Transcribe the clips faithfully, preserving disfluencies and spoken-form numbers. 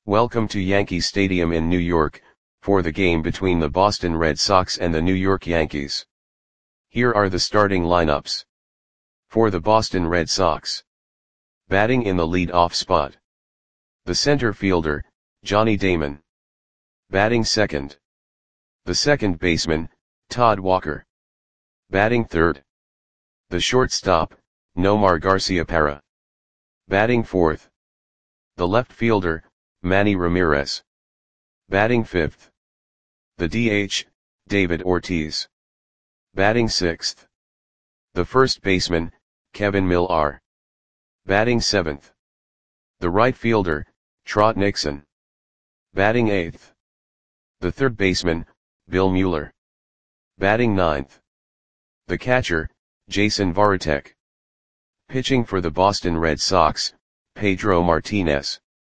Welcome to Yankee Stadium in New York, for the game between the Boston Red Sox and the New York Yankees. Here are the starting lineups. For the Boston Red Sox. Batting in the lead-off spot. The center fielder, Johnny Damon. Batting second. The second baseman, Todd Walker. Batting third. The shortstop, Nomar Garciaparra. Batting fourth. The left fielder, Manny Ramirez. Batting fifth. The D H, David Ortiz. Batting sixth. The first baseman, Kevin Millar. Batting seventh. The right fielder, Trot Nixon. Batting eighth. The third baseman, Bill Mueller. Batting ninth. The catcher, Jason Varitek. Pitching for the Boston Red Sox, Pedro Martinez.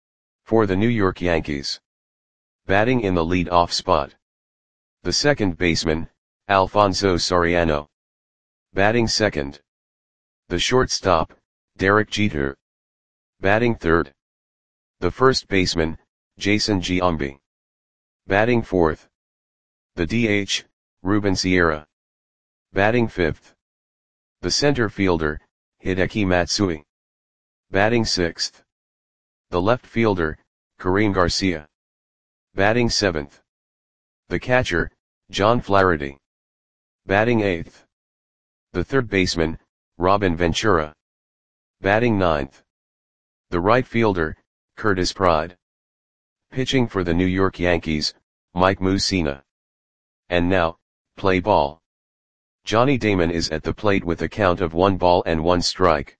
For the New York Yankees. Batting in the lead-off spot. The second baseman, Alfonso Soriano. Batting second. The shortstop, Derek Jeter. Batting third. The first baseman, Jason Giambi. Batting fourth. The D H, Ruben Sierra. Batting fifth. The center fielder, Hideki Matsui. Batting sixth. The left fielder, Kareem Garcia. Batting seventh. The catcher, John Flaherty. Batting eighth. The third baseman, Robin Ventura. Batting ninth. The right fielder, Curtis Pride. Pitching for the New York Yankees, Mike Mussina. And now, play ball. Johnny Damon is at the plate with a count of one ball and one strike.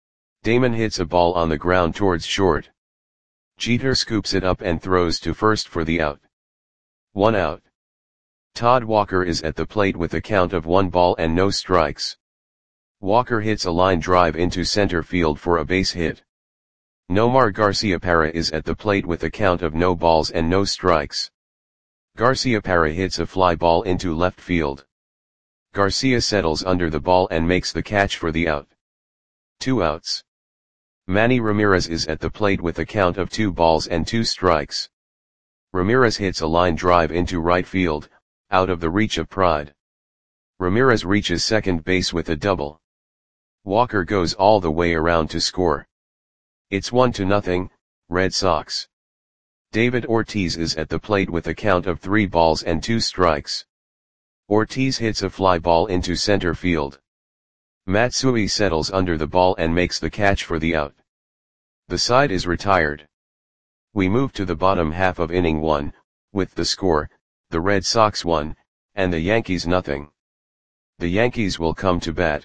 Damon hits a ball on the ground towards short. Jeter scoops it up and throws to first for the out. One out. Todd Walker is at the plate with a count of one ball and no strikes. Walker hits a line drive into center field for a base hit. Nomar Garciaparra is at the plate with a count of no balls and no strikes. Garciaparra hits a fly ball into left field. Garcia settles under the ball and makes the catch for the out. Two outs. Manny Ramirez is at the plate with a count of two balls and two strikes. Ramirez hits a line drive into right field, out of the reach of Pride. Ramirez reaches second base with a double. Walker goes all the way around to score. It's one to nothing, Red Sox. David Ortiz is at the plate with a count of three balls and two strikes. Ortiz hits a fly ball into center field. Matsui settles under the ball and makes the catch for the out. The side is retired. We move to the bottom half of inning one, with the score, the Red Sox one, and the Yankees nothing. The Yankees will come to bat.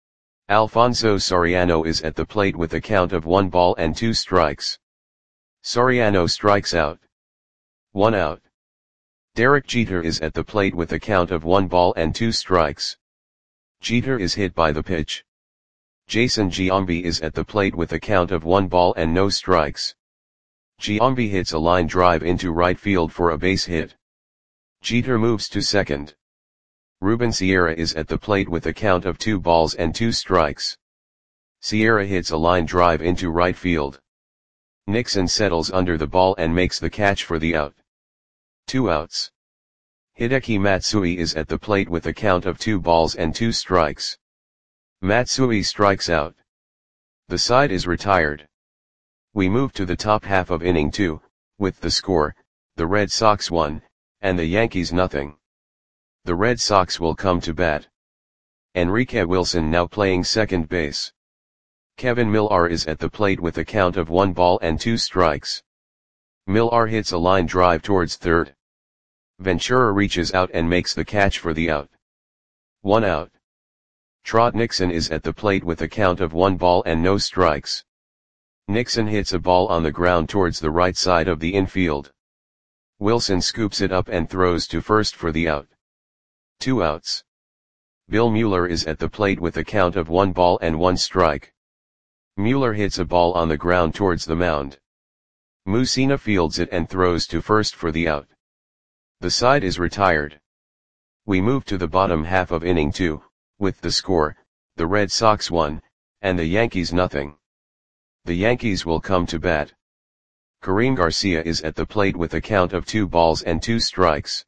Alfonso Soriano is at the plate with a count of one ball and two strikes. Soriano strikes out. One out. Derek Jeter is at the plate with a count of one ball and two strikes. Jeter is hit by the pitch. Jason Giambi is at the plate with a count of one ball and no strikes. Giambi hits a line drive into right field for a base hit. Jeter moves to second. Ruben Sierra is at the plate with a count of two balls and two strikes. Sierra hits a line drive into right field. Nixon settles under the ball and makes the catch for the out. Two outs. Hideki Matsui is at the plate with a count of two balls and two strikes. Matsui strikes out. The side is retired. We move to the top half of inning two, with the score, the Red Sox one, and the Yankees nothing. The Red Sox will come to bat. Enrique Wilson now playing second base. Kevin Millar is at the plate with a count of one ball and two strikes. Millar hits a line drive towards third. Ventura reaches out and makes the catch for the out. One out. Trot Nixon is at the plate with a count of one ball and no strikes. Nixon hits a ball on the ground towards the right side of the infield. Wilson scoops it up and throws to first for the out. Two outs. Bill Mueller is at the plate with a count of one ball and one strike. Mueller hits a ball on the ground towards the mound. Mussina fields it and throws to first for the out. The side is retired. We move to the bottom half of inning two, with the score, the Red Sox one, and the Yankees nothing. The Yankees will come to bat. Kareem Garcia is at the plate with a count of two balls and two strikes.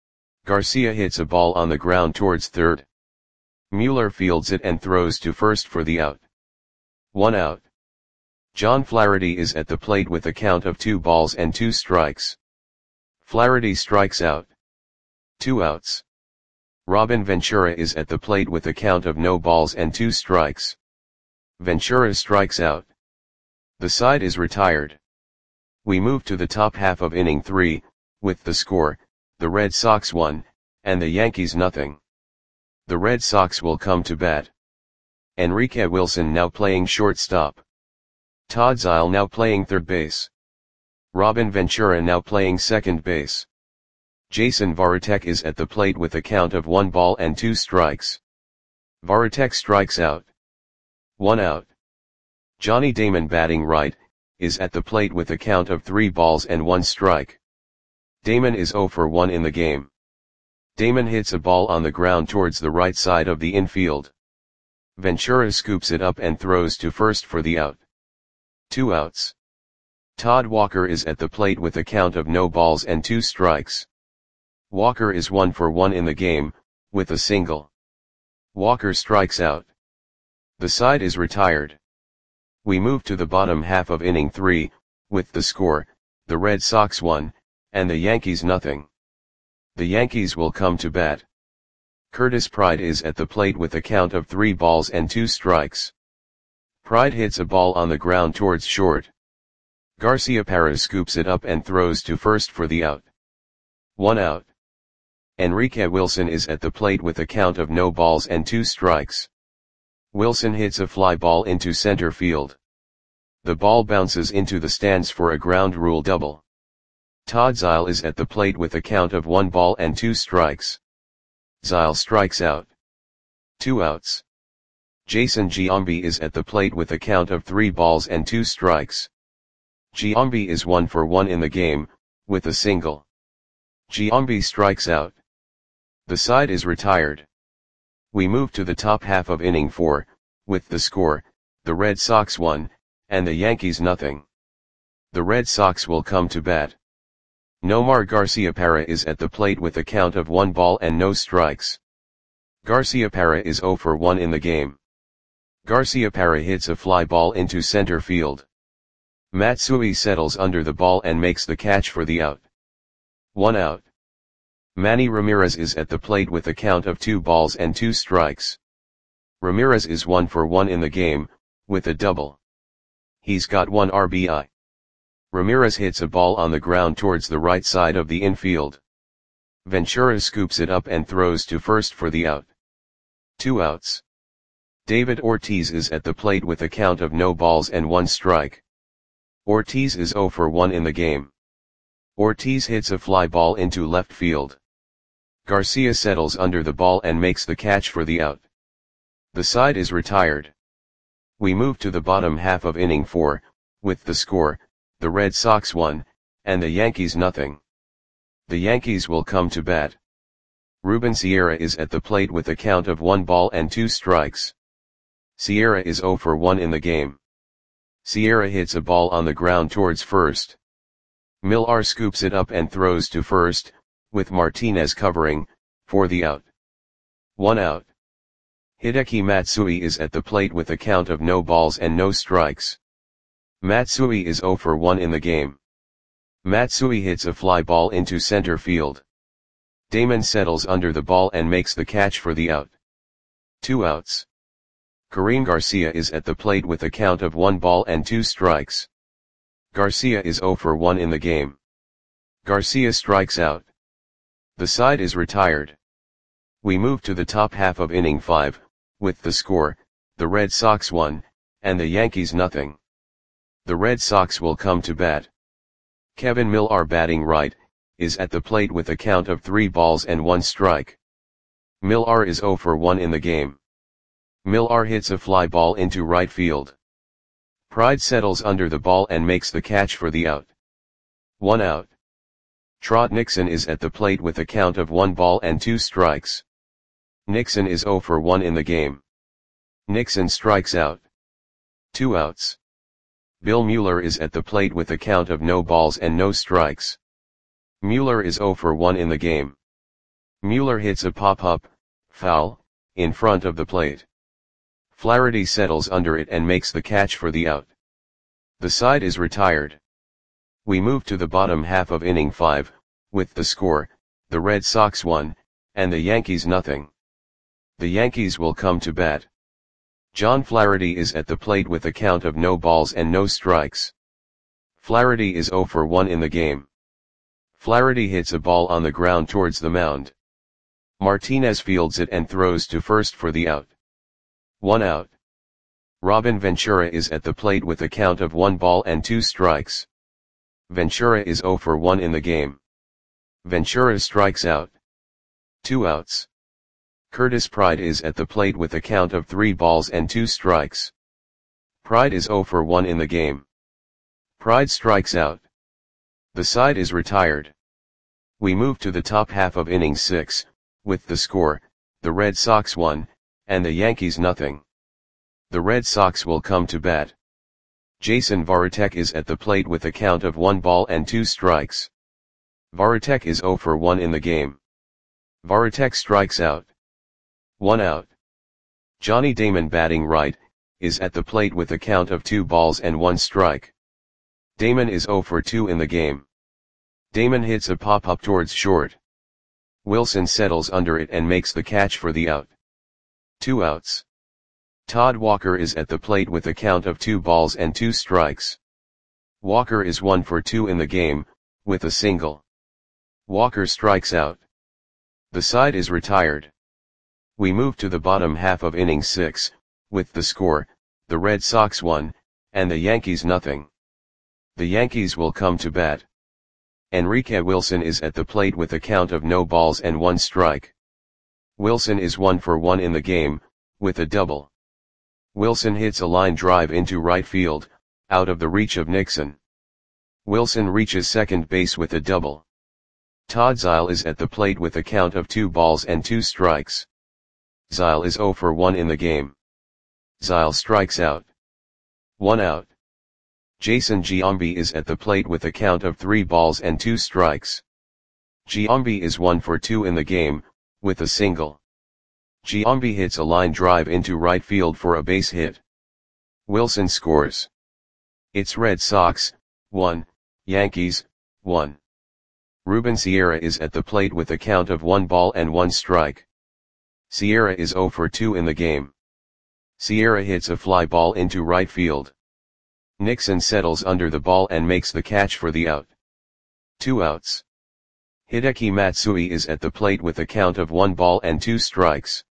Garcia hits a ball on the ground towards third. Mueller fields it and throws to first for the out. One out. John Flaherty is at the plate with a count of two balls and two strikes. Flaherty strikes out. Two outs. Robin Ventura is at the plate with a count of no balls and two strikes. Ventura strikes out. The side is retired. We move to the top half of inning three, with the score, the Red Sox one, and the Yankees nothing. The Red Sox will come to bat. Enrique Wilson now playing shortstop. Todd Zeile now playing third base. Robin Ventura now playing second base. Jason Varitek is at the plate with a count of one ball and two strikes. Varitek strikes out. One out. Johnny Damon batting right, is at the plate with a count of three balls and one strike. Damon is oh for one in the game. Damon hits a ball on the ground towards the right side of the infield. Ventura scoops it up and throws to first for the out. Two outs. Todd Walker is at the plate with a count of no balls and two strikes. Walker is one for one in the game, with a single. Walker strikes out. The side is retired. We move to the bottom half of inning three, with the score, the Red Sox one, and the Yankees nothing. The Yankees will come to bat. Curtis Pride is at the plate with a count of three balls and two strikes. Pride hits a ball on the ground towards short. Garciaparra scoops it up and throws to first for the out. One out. Enrique Wilson is at the plate with a count of no balls and two strikes. Wilson hits a fly ball into center field. The ball bounces into the stands for a ground rule double. Todd Zeile is at the plate with a count of one ball and two strikes. Zeile strikes out. Two outs. Jason Giambi is at the plate with a count of three balls and two strikes. Giambi is one for one in the game, with a single. Giambi strikes out. The side is retired. We move to the top half of inning four, with the score, the Red Sox one, and the Yankees nothing. The Red Sox will come to bat. Nomar Garciaparra is at the plate with a count of one ball and no strikes. Garciaparra is oh for one in the game. Garciaparra hits a fly ball into center field. Matsui settles under the ball and makes the catch for the out. One out. Manny Ramirez is at the plate with a count of two balls and two strikes. Ramirez is one for one in the game, with a double. He's got one R B I. Ramirez hits a ball on the ground towards the right side of the infield. Ventura scoops it up and throws to first for the out. Two outs. David Ortiz is at the plate with a count of no balls and one strike. Ortiz is oh for one in the game. Ortiz hits a fly ball into left field. Garcia settles under the ball and makes the catch for the out. The side is retired. We move to the bottom half of inning four, with the score, the Red Sox one, and the Yankees nothing. The Yankees will come to bat. Ruben Sierra is at the plate with a count of one ball and two strikes. Sierra is oh for one in the game. Sierra hits a ball on the ground towards first. Millar scoops it up and throws to first, with Martinez covering, for the out. One out. Hideki Matsui is at the plate with a count of no balls and no strikes. Matsui is oh for one in the game. Matsui hits a fly ball into center field. Damon settles under the ball and makes the catch for the out. Two outs. Kareem Garcia is at the plate with a count of one ball and two strikes. Garcia is oh for one in the game. Garcia strikes out. The side is retired. We move to the top half of inning five, with the score, the Red Sox one, and the Yankees nothing. The Red Sox will come to bat. Kevin Millar batting right, is at the plate with a count of three balls and one strike. Millar is oh for one in the game. Millar hits a fly ball into right field. Pride settles under the ball and makes the catch for the out. One out. Trot Nixon is at the plate with a count of one ball and two strikes. Nixon is oh for one in the game. Nixon strikes out. Two outs. Bill Mueller is at the plate with a count of no balls and no strikes. Mueller is zero for one in the game. Mueller hits a pop-up, foul, in front of the plate. Flaherty settles under it and makes the catch for the out. The side is retired. We move to the bottom half of inning five, with the score, the Red Sox one, and the Yankees nothing. The Yankees will come to bat. John Flaherty is at the plate with a count of no balls and no strikes. Flaherty is zero for one in the game. Flaherty hits a ball on the ground towards the mound. Martinez fields it and throws to first for the out. One out. Robin Ventura is at the plate with a count of one ball and two strikes. Ventura is zero for one in the game. Ventura strikes out. Two outs. Curtis Pride is at the plate with a count of three balls and two strikes. Pride is zero for one in the game. Pride strikes out. The side is retired. We move to the top half of inning six, with the score, the Red Sox one, and the Yankees nothing. The Red Sox will come to bat. Jason Varitek is at the plate with a count of one ball and two strikes. Varitek is zero for one in the game. Varitek strikes out. One out. Johnny Damon, batting right, is at the plate with a count of two balls and one strike. Damon is zero for two in the game. Damon hits a pop-up towards short. Wilson settles under it and makes the catch for the out. Two outs. Todd Walker is at the plate with a count of two balls and two strikes. Walker is one for two in the game, with a single. Walker strikes out. The side is retired. We move to the bottom half of inning six, with the score, the Red Sox one, and the Yankees nothing. The Yankees will come to bat. Enrique Wilson is at the plate with a count of no balls and one strike. Wilson is one for one in the game, with a double. Wilson hits a line drive into right field, out of the reach of Nixon. Wilson reaches second base with a double. Todd Zeile is at the plate with a count of two balls and two strikes. Zeile is zero for one in the game. Zeile strikes out. One out. Jason Giambi is at the plate with a count of three balls and two strikes. Giambi is one for two in the game, with a single. Giambi hits a line drive into right field for a base hit. Wilson scores. It's Red Sox, one, Yankees, one. Ruben Sierra is at the plate with a count of one ball and one strike. Sierra is zero for two in the game. Sierra hits a fly ball into right field. Nixon settles under the ball and makes the catch for the out. Two outs. Hideki Matsui is at the plate with a count of one ball and two strikes.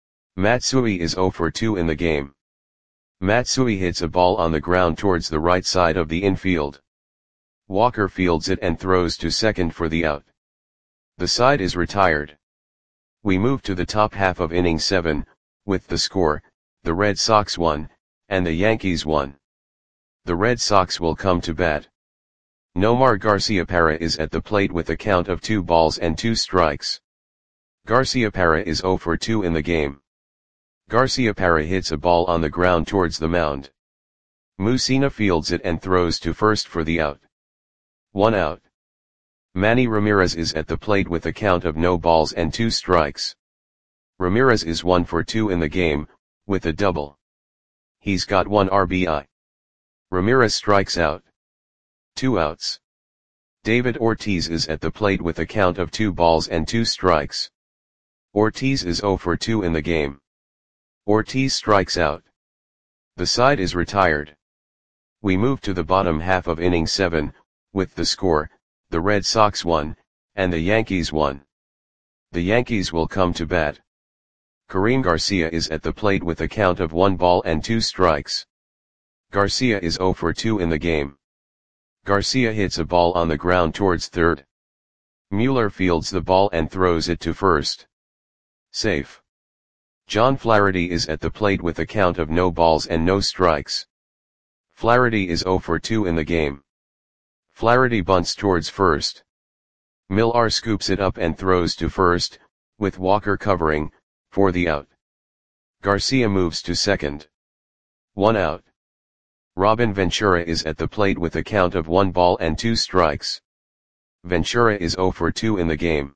Matsui is zero for two in the game. Matsui hits a ball on the ground towards the right side of the infield. Walker fields it and throws to second for the out. The side is retired. We move to the top half of inning seven, with the score, the Red Sox one, and the Yankees one. The Red Sox will come to bat. Nomar Garciaparra is at the plate with a count of two balls and two strikes. Garciaparra is zero for two in the game. Garciaparra hits a ball on the ground towards the mound. Mussina fields it and throws to first for the out. One out. Manny Ramirez is at the plate with a count of no balls and two strikes. Ramirez is one for two in the game, with a double. He's got one R B I. Ramirez strikes out. Two outs. David Ortiz is at the plate with a count of two balls and two strikes. Ortiz is zero for two in the game. Ortiz strikes out. The side is retired. We move to the bottom half of inning seven, with the score, the Red Sox one, and the Yankees one. The Yankees will come to bat. Karim Garcia is at the plate with a count of one ball and two strikes. Garcia is zero for two in the game. Garcia hits a ball on the ground towards third. Mueller fields the ball and throws it to first. Safe. John Flaherty is at the plate with a count of no balls and no strikes. Flaherty is zero for two in the game. Flaherty bunts towards first. Millar scoops it up and throws to first, with Walker covering, for the out. Garcia moves to second. One out. Robin Ventura is at the plate with a count of one ball and two strikes. Ventura is zero for two in the game.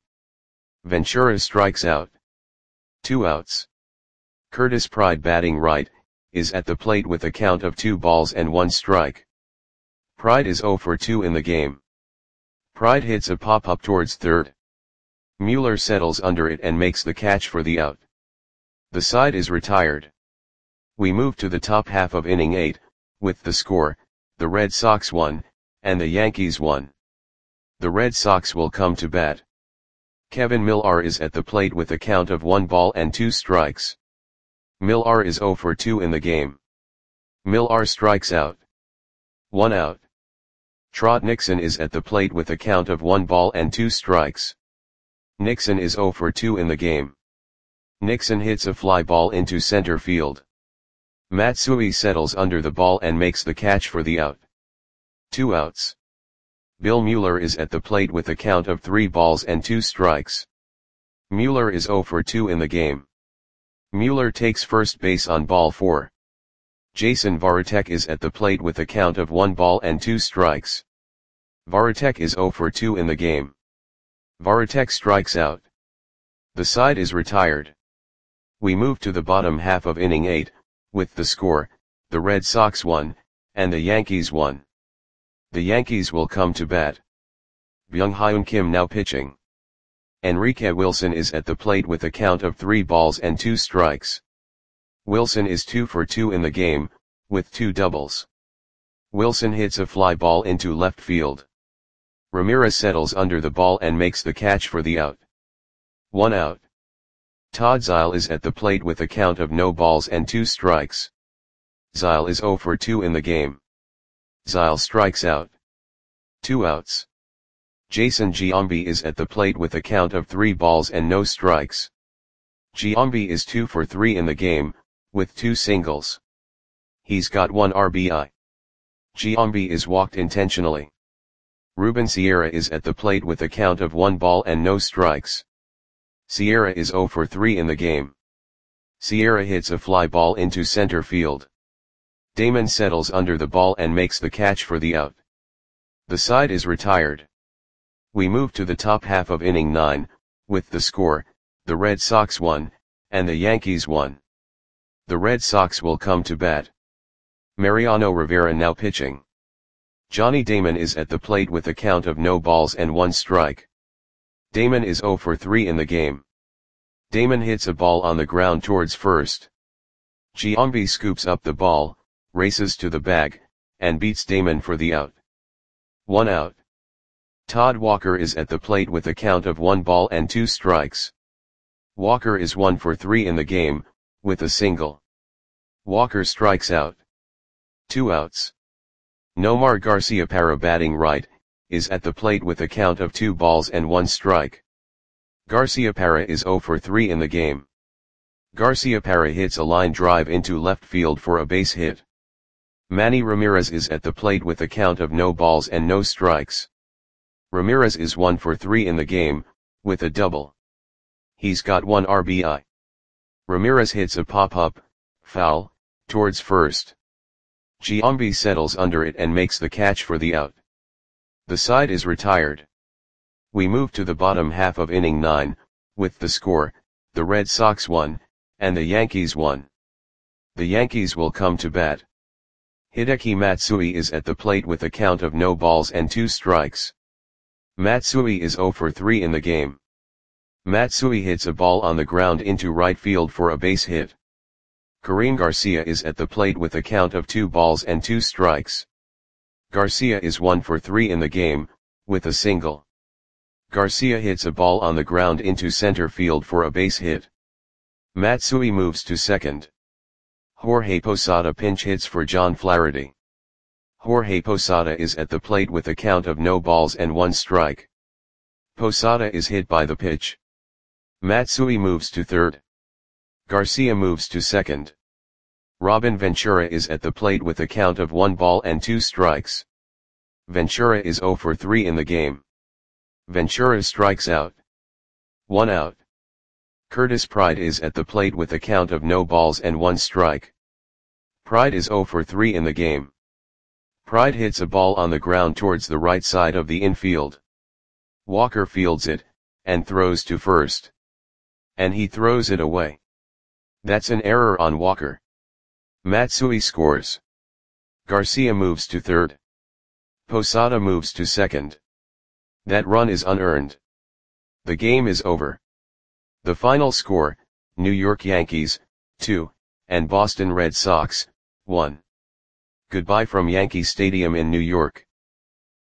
Ventura strikes out. Two outs. Curtis Pride, batting right, is at the plate with a count of two balls and one strike. Pride is zero for two in the game. Pride hits a pop-up towards third. Mueller settles under it and makes the catch for the out. The side is retired. We move to the top half of inning eight, with the score, the Red Sox won, and the Yankees won. The Red Sox will come to bat. Kevin Millar is at the plate with a count of one ball and two strikes. Millar is zero for two in the game. Millar strikes out. One out. Trot Nixon is at the plate with a count of one ball and two strikes. Nixon is zero for two in the game. Nixon hits a fly ball into center field. Matsui settles under the ball and makes the catch for the out. Two outs. Bill Mueller is at the plate with a count of three balls and two strikes. Mueller is zero for two in the game. Mueller takes first base on ball four. Jason Varitek is at the plate with a count of one ball and two strikes. Varitek is zero for two in the game. Varitek strikes out. The side is retired. We move to the bottom half of inning eight, with the score, the Red Sox won, and the Yankees won. The Yankees will come to bat. Byung-Hyun Kim now pitching. Enrique Wilson is at the plate with a count of three balls and two strikes. Wilson is two for two in the game, with two doubles. Wilson hits a fly ball into left field. Ramirez settles under the ball and makes the catch for the out. One out. Todd Zeile is at the plate with a count of no balls and two strikes. Zeile is zero for two in the game. Zeile strikes out. Two outs. Jason Giambi is at the plate with a count of three balls and no strikes. Giambi is two for three in the game, with two singles. He's got one R B I. Giambi is walked intentionally. Ruben Sierra is at the plate with a count of one ball and no strikes. Sierra is zero for three in the game. Sierra hits a fly ball into center field. Damon settles under the ball and makes the catch for the out. The side is retired. We move to the top half of inning nine, with the score, the Red Sox won, and the Yankees won. The Red Sox will come to bat. Mariano Rivera now pitching. Johnny Damon is at the plate with a count of no balls and one strike. Damon is zero for three in the game. Damon hits a ball on the ground towards first. Giambi scoops up the ball, races to the bag, and beats Damon for the out. One out. Todd Walker is at the plate with a count of one ball and two strikes. Walker is one for three in the game, with a single. Walker strikes out. Two outs. Nomar Garciaparra, batting right, is at the plate with a count of two balls and one strike. Garciaparra is zero for three in the game. Garciaparra hits a line drive into left field for a base hit. Manny Ramirez is at the plate with a count of no balls and no strikes. Ramirez is one for three in the game, with a double. He's got one R B I. Ramirez hits a pop-up, foul, towards first. Giambi settles under it and makes the catch for the out. The side is retired. We move to the bottom half of inning nine, with the score, the Red Sox won, and the Yankees won. The Yankees will come to bat. Hideki Matsui is at the plate with a count of no balls and two strikes. Matsui is zero for three in the game. Matsui hits a ball on the ground into right field for a base hit. Karim Garcia is at the plate with a count of two balls and two strikes. Garcia is one for three in the game, with a single. Garcia hits a ball on the ground into center field for a base hit. Matsui moves to second. Jorge Posada pinch hits for John Flaherty. Jorge Posada is at the plate with a count of no balls and one strike. Posada is hit by the pitch. Matsui moves to third. Garcia moves to second. Robin Ventura is at the plate with a count of one ball and two strikes. Ventura is zero for three in the game. Ventura strikes out. One out. Curtis Pride is at the plate with a count of no balls and one strike. Pride is zero for three in the game. Pride hits a ball on the ground towards the right side of the infield. Walker fields it, and throws to first. And he throws it away. That's an error on Walker. Matsui scores. Garcia moves to third. Posada moves to second. That run is unearned. The game is over. The final score, New York Yankees, two, and Boston Red Sox, one. Goodbye from Yankee Stadium in New York.